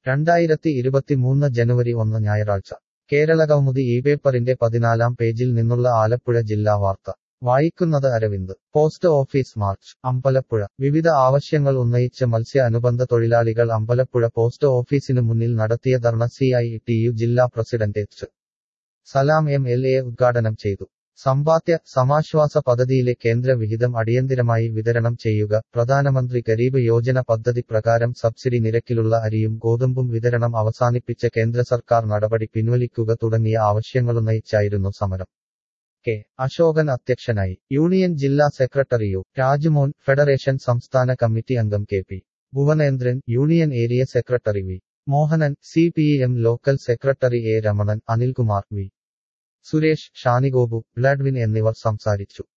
2023 ജനുവരി 1 ഞായറാഴ്ച കേരളകൗമുദി ഈ പേപ്പറിന്റെ 14-ാം പേജിൽ നിന്നുള്ള ആലപ്പുഴ ജില്ലാ വാർത്ത വായിക്കുന്നത് Aravind. Post office march Ambalappuzha. വിവിധ ആവശ്യങ്ങൾ ഉന്നയിച്ച് മത്സ്യ അനുബന്ധ തൊഴിലാളികൾ അമ്പലപ്പുഴ പോസ്റ്റ് ഓഫീസിനു മുന്നിൽ നടത്തിയ ധർണ CITU ജില്ലാ പ്രസിഡന്റ് എച്ച്. സലാം MLA ഉദ്ഘാടനം ചെയ്തു. സമ്പാദ്യ സമാശ്വാസ പദ്ധതിയിലെ കേന്ദ്ര വിഹിതം അടിയന്തിരമായി വിതരണം ചെയ്യുക, പ്രധാനമന്ത്രി ഗരീബ് യോജന പദ്ധതി പ്രകാരം സബ്സിഡി നിരക്കിലുള്ള അരിയും ഗോതമ്പും വിതരണം അവസാനിപ്പിച്ച കേന്ദ്ര സർക്കാർ നടപടി പിൻവലിക്കുക തുടങ്ങിയ ആവശ്യങ്ങളുന്നയിച്ചായിരുന്നു സമരം. കെ. അശോകൻ അധ്യക്ഷനായി. യൂണിയൻ ജില്ലാ സെക്രട്ടറി യു. രാജ്മോഹൻ, ഫെഡറേഷൻ സംസ്ഥാന കമ്മിറ്റി അംഗം KP. Bhuvanendran, union area secretary V. Mohanan, CPM local secretary A. Ramanan, Anilkumar, V. Suresh, Shanigopu, Baldwin എന്നിവർ സംസാരിച്ചു.